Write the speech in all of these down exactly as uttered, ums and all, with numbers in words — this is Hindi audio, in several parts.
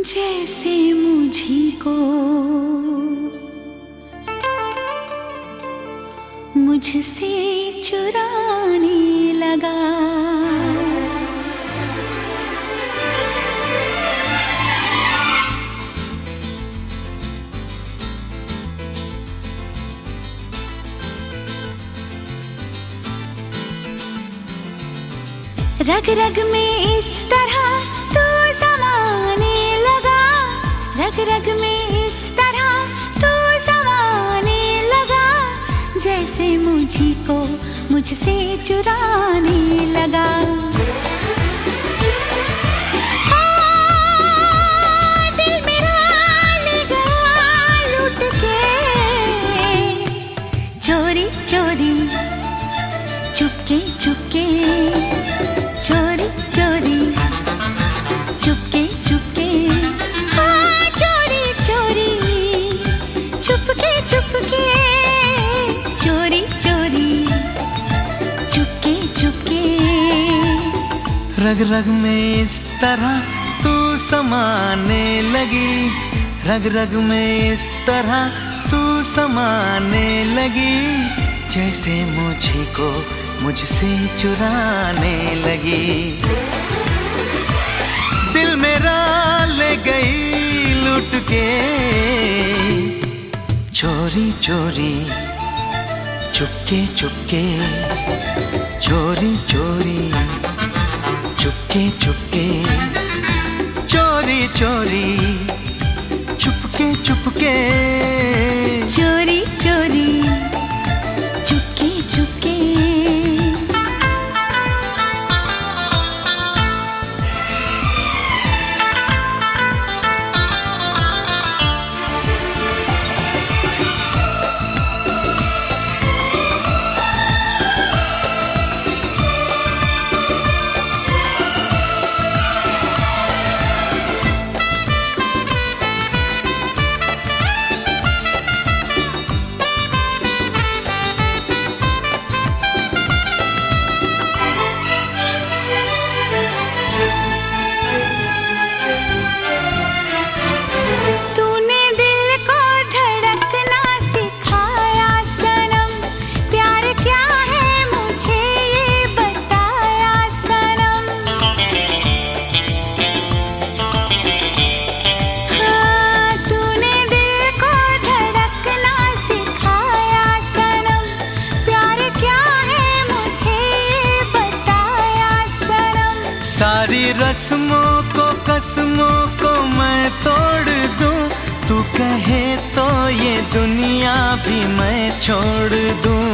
जैसे मुझी को मुझसे चुराने लगा। रग रग में इस तरह तू समाने लगा, रग रग में इस तरह तू समाने लगा, जैसे मुझी को मुझसे चुराने लगा। हाँ, दिल मेरा ले गया लूट के, चोरी चोरी चुपके चुपके, चोरी चोरी चुपके चुपके, हाँ चोरी चोरी चुपके चुपके, चोरी चोरी चुपके चुपके। रग रग में इस तरह तू समाने लगी, रग रग में इस तरह तू समाने लगी, जैसे मुझी को मुझसे चुराने लगी। दिल मेरा ले गई लूट के, चोरी चोरी चुपके चुपके, चोरी चोरी चुपके चुपके, चोरी चोरी चुपके चुपके, चोरी चोरी चुपके चुपके। सारी रस्मों को कसमों को मैं तोड़ दूं, तू कहे तो ये दुनिया भी मैं छोड़ दूं।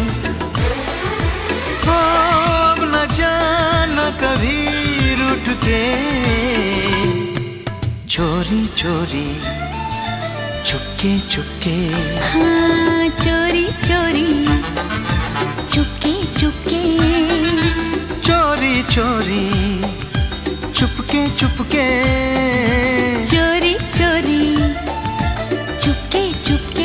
हो अब न जाना कभी रूठ के, चोरी चोरी चुपके चुपके, हाँ चोरी चोरी चुपके चुपके, चोरी चोरी चुपके चुपके, चोरी चोरी चुपके चुपके।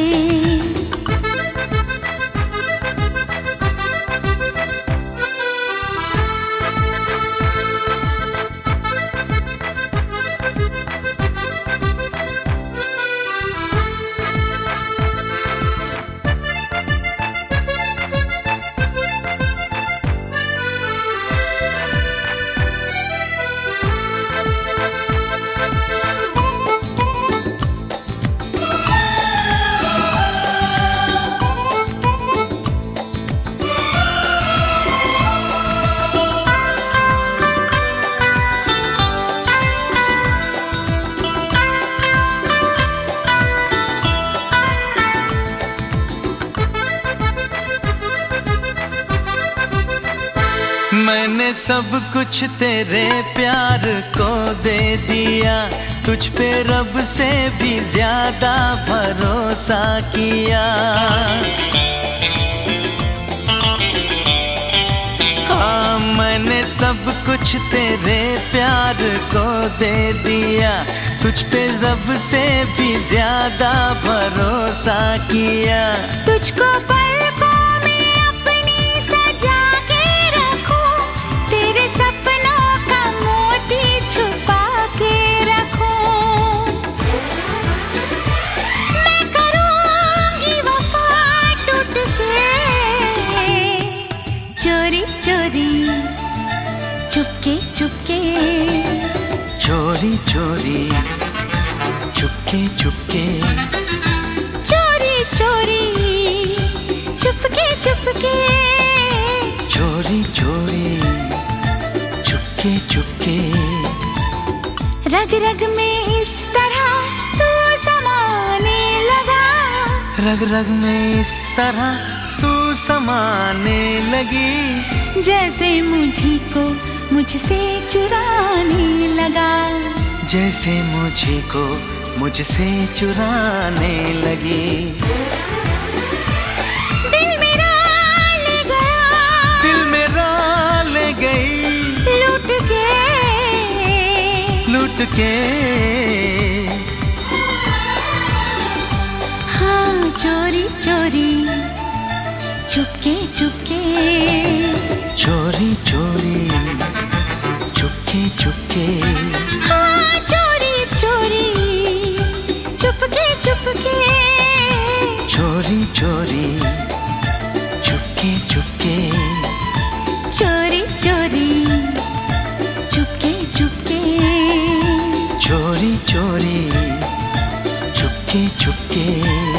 मैंने सब कुछ तेरे प्यार को दे दिया, तुझ पे रब से भी ज्यादा भरोसा किया। हाँ मैंने सब कुछ तेरे प्यार को दे दिया, तुझ पे रब से भी ज्यादा भरोसा किया। तुझको पलकों में अपनी सजा के रखूं, तेरे सपनों का मोती छुपा के रखूं। चुपके चुपके, चोरी चोरी, चुपके चुपके, चोरी चोरी, चुपके चुपके, चोरी चोरी, चुपके चुपके। रग रग में इस तरह तू समाने लगा, रग रग में इस तरह तू समाने लगी, जैसे मुझी को मुझसे चुराने लगा, जैसे मुझे को मुझसे चुराने लगी। दिल मेरा ले गया, दिल मेरा ले गई, लूट के लूट के। हाँ चोरी चोरी, चुपके चुपके, चोरी चोरी, चुपके चुपके। हाँ चोरी चोरी, चुपके चुपके, चोरी चोरी, चुपके चुपके, चोरी चोरी, चुपके चुपके, चोरी चोरी, चुपके चुपके।